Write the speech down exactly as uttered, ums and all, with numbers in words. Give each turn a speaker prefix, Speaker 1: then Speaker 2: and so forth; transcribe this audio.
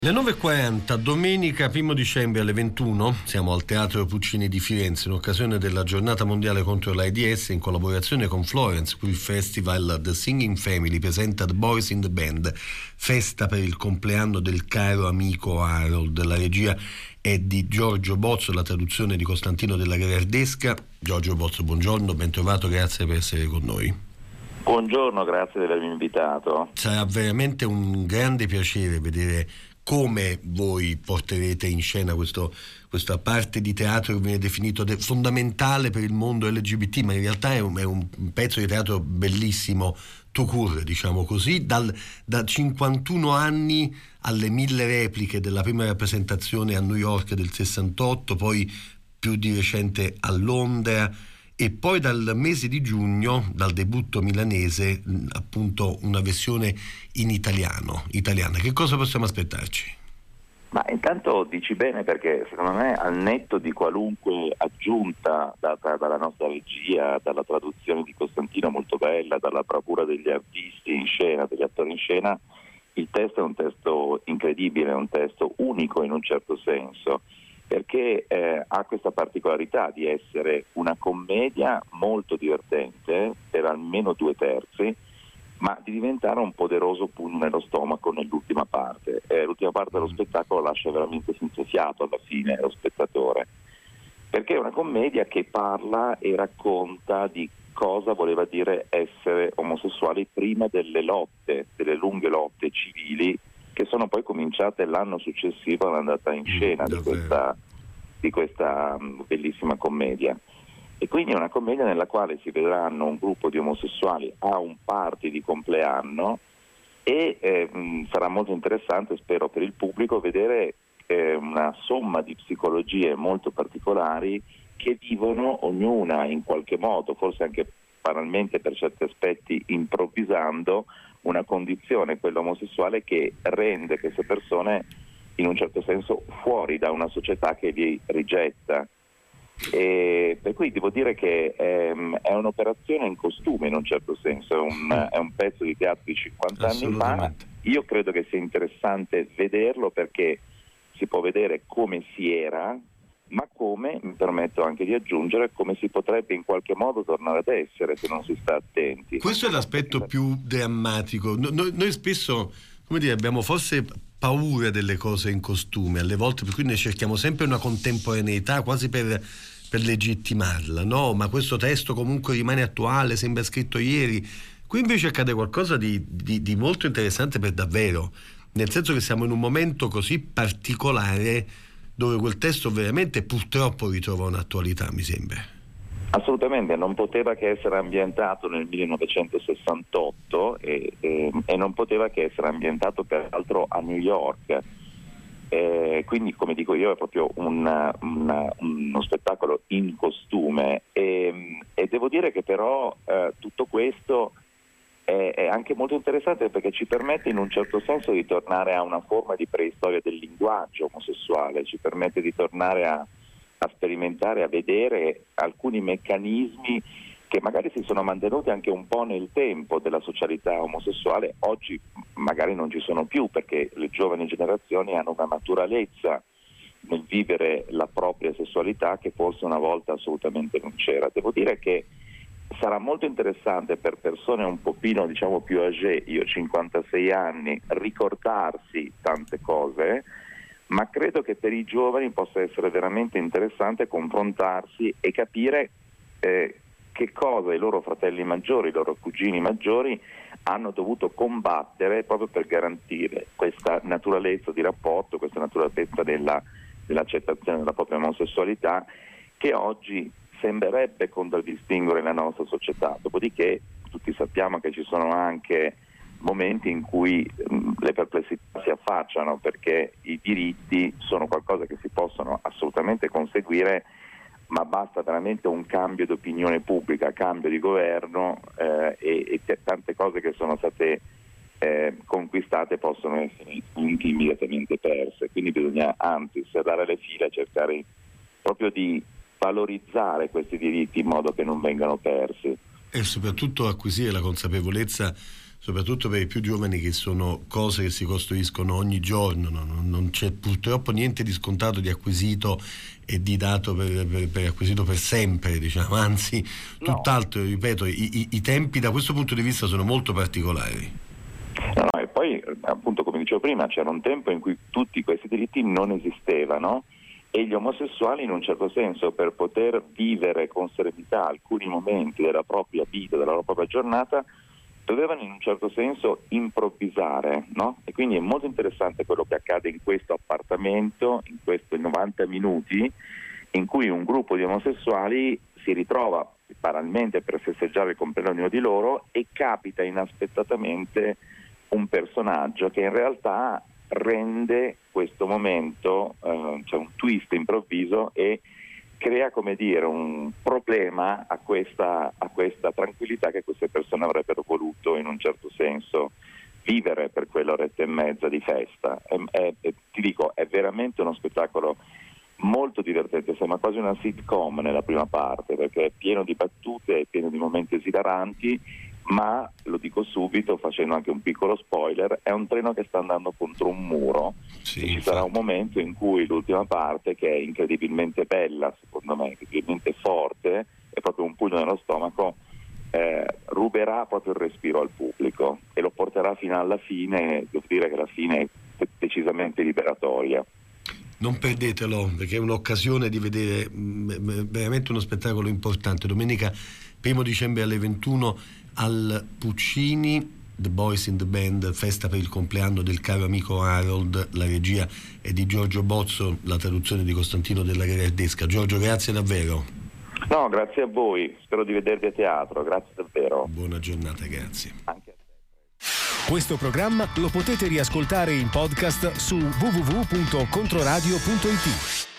Speaker 1: Le nove e quaranta, domenica primo dicembre alle ventuno, siamo al Teatro Puccini di Firenze in occasione della giornata mondiale contro l'AIDS, in collaborazione con Florence, qui il festival The Singing Family presenta The Boys in the Band, festa per il compleanno del caro amico Harold. La regia è di Giorgio Bozzo, la traduzione di Costantino della Gherardesca. Giorgio Bozzo, buongiorno, ben trovato, grazie per essere con noi.
Speaker 2: Buongiorno, grazie di avermi invitato.
Speaker 1: Sarà veramente un grande piacere vedere come voi porterete in scena questo, questa parte di teatro che viene definito de- fondamentale per il mondo L G B T, ma in realtà è un, è un pezzo di teatro bellissimo, tout court, diciamo così, dal, da cinquantuno anni alle mille repliche della prima rappresentazione a New York del sessantotto, poi più di recente a Londra, e poi dal mese di giugno, dal debutto milanese, appunto una versione in italiano, italiana. Che cosa possiamo aspettarci?
Speaker 2: Ma intanto dici bene, perché secondo me, al netto di qualunque aggiunta data dalla nostra regia, dalla traduzione di Costantino molto bella, dalla bravura degli artisti in scena, degli attori in scena, il testo è un testo incredibile, è un testo unico in un certo senso, perché eh, ha questa particolarità di essere una commedia molto divertente per almeno due terzi, ma di diventare un poderoso pugno nello stomaco nell'ultima parte. Eh, l'ultima parte dello spettacolo lascia veramente senza fiato alla fine lo spettatore, perché è una commedia che parla e racconta di cosa voleva dire essere omosessuali prima delle lotte, delle lunghe lotte civili che sono poi cominciate l'anno successivo all'andata in scena di questa, di questa bellissima commedia. E quindi è una commedia nella quale si vedranno un gruppo di omosessuali a un party di compleanno e eh, mh, sarà molto interessante, spero per il pubblico, vedere eh, una somma di psicologie molto particolari che vivono ognuna in qualche modo, forse anche banalmente per certi aspetti improvvisando, una condizione, quella omosessuale, che rende queste persone in un certo senso fuori da una società che li rigetta. E per cui devo dire che è, è un'operazione in costume in un certo senso, è un, è un pezzo di teatro di cinquanta anni fa. Io credo che sia interessante vederlo, perché si può vedere come si era, ma come, mi permetto anche di aggiungere, come si potrebbe in qualche modo tornare ad essere se non si sta attenti.
Speaker 1: Questo è l'aspetto più drammatico. Noi, noi spesso, come dire, abbiamo forse paura delle cose in costume alle volte, per cui ne cerchiamo sempre una contemporaneità quasi per, per legittimarla, no? Ma questo testo comunque rimane attuale, sembra scritto ieri. Qui invece accade qualcosa di, di, di molto interessante per davvero, nel senso che siamo in un momento così particolare dove quel testo veramente purtroppo ritrova un'attualità, mi sembra.
Speaker 2: Assolutamente, non poteva che essere ambientato nel millenovecentosessantotto e, e, e non poteva che essere ambientato peraltro a New York. Eh, quindi, come dico io, è proprio una, una, uno spettacolo in costume e, e devo dire che però eh, tutto questo è, è anche molto interessante, perché ci permette in un certo senso di tornare a una forma di preistoria del linguaggio omosessuale, ci permette di tornare a a sperimentare, a vedere alcuni meccanismi che magari si sono mantenuti anche un po' nel tempo della socialità omosessuale. Oggi magari non ci sono più, perché le giovani generazioni hanno una naturalezza nel vivere la propria sessualità che forse una volta assolutamente non c'era. Devo dire che sarà molto interessante per persone un pochino, diciamo, più âgé, io ho cinquantasei anni, ricordarsi tante cose, ma credo che per i giovani possa essere veramente interessante confrontarsi e capire eh, che cosa i loro fratelli maggiori, i loro cugini maggiori hanno dovuto combattere proprio per garantire questa naturalezza di rapporto, questa naturalezza della, dell'accettazione della propria omosessualità, che oggi sembrerebbe contraddistinguere la nostra società. Dopodiché tutti sappiamo che ci sono anche momenti in cui mh, le perplessità si affacciano, perché i diritti sono qualcosa che si possono assolutamente conseguire, ma basta veramente un cambio di opinione pubblica, cambio di governo eh, e, e tante cose che sono state eh, conquistate possono essere anche immediatamente perse. Quindi bisogna anzi serrare le fila e cercare proprio di valorizzare questi diritti in modo che non vengano persi.
Speaker 1: E soprattutto acquisire la consapevolezza soprattutto per i più giovani, che sono cose che si costruiscono ogni giorno, no? non, non c'è purtroppo niente di scontato, di acquisito e di dato per, per, per acquisito per sempre, diciamo, anzi
Speaker 2: no.
Speaker 1: tutt'altro, ripeto, i, i, i tempi da questo punto di vista sono molto particolari.
Speaker 2: No, no, e poi appunto, come dicevo prima, c'era un tempo in cui tutti questi diritti non esistevano e gli omosessuali, in un certo senso, per poter vivere con serenità alcuni momenti della propria vita, della loro propria giornata, dovevano in un certo senso improvvisare, no? E quindi è molto interessante quello che accade in questo appartamento, in questi novanta minuti, in cui un gruppo di omosessuali si ritrova banalmente per festeggiare il compleanno di loro e capita inaspettatamente un personaggio che in realtà rende questo momento, eh, cioè un twist improvviso, e crea, come dire, un problema a questa, a questa tranquillità che queste persone avrebbero voluto in un certo senso vivere per quell'oretta e mezza di festa. È, è, è, ti dico, è veramente uno spettacolo molto divertente, sembra quasi una sitcom nella prima parte, perché è pieno di battute, è pieno di momenti esilaranti, ma lo dico subito facendo anche un piccolo spoiler, è un treno che sta andando contro un muro.
Speaker 1: Sì,
Speaker 2: ci sarà un momento in cui l'ultima parte, che è incredibilmente bella secondo me, incredibilmente forte, è proprio un pugno nello stomaco, eh, ruberà proprio il respiro al pubblico e lo porterà fino alla fine. Devo dire che la fine è decisamente liberatoria.
Speaker 1: Non perdetelo, perché è un'occasione di vedere mh, veramente uno spettacolo importante. Domenica primo dicembre alle ventuno al Puccini, The Boys in the Band, festa per il compleanno del caro amico Harold. La regia è di Giorgio Bozzo, la traduzione di Costantino della Gherardesca. Giorgio, grazie davvero.
Speaker 2: No, grazie a voi, spero di vedervi a teatro, grazie davvero.
Speaker 1: Buona giornata, grazie.
Speaker 2: Anche a te.
Speaker 3: Questo programma lo potete riascoltare in podcast su w w w punto controradio punto i t.